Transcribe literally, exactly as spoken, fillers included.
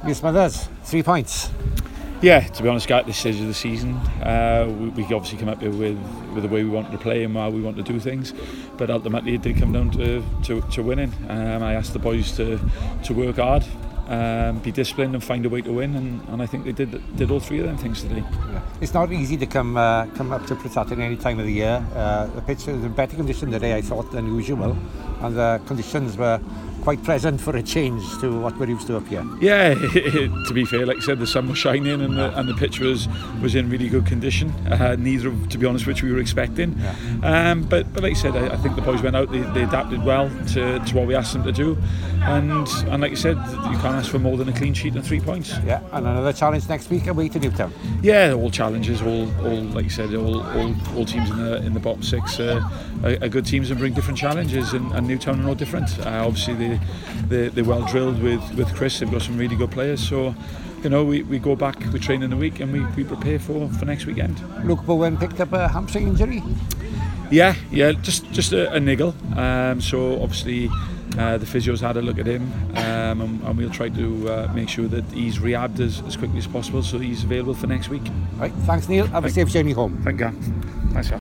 Neil Smithers, three points. Yeah, to be honest, at this stage of the season, uh, we, we obviously come up here with, with the way we wanted to play and how we want to do things, but ultimately it did come down to to, to winning. Um, I asked the boys to to work hard, um, be disciplined, and find a way to win, and, and I think they did did all three of them things today. Yeah. It's not easy to come uh, come up to Prestatyn any time of the year. Uh, the pitch was in better condition today, I thought, than usual, and the conditions were quite present for a change to what we're used to up here. Yeah, to be fair, like I said, the sun was shining and the, and the pitch was was in really good condition. Uh, neither of, to be honest, which we were expecting. Yeah. Um, but but like I said, I, I think the boys went out. They, they adapted well to, to what we asked them to do, and and like I said, you can't ask for more than a clean sheet and three points. Yeah, and another challenge next week away to Newtown. Yeah, all challenges, all all like you said, all all, all teams in the in the bottom six uh, are, are good teams and bring different challenges, and, and Newtown are no different. Uh, obviously, they They, they're well drilled with, with Chris. They've got some really good players, so you know we, we go back, we train in a week, and we, we prepare for, for next weekend. Luke Bowen picked up a hamstring injury. Yeah, yeah, just just a, a niggle. Um, so obviously uh, the physios had a look at him, um, and, and we'll try to uh, make sure that he's rehabbed as, as quickly as possible, so he's available for next week. Right, thanks Neil. Have a safe journey home. Thank you. Thanks.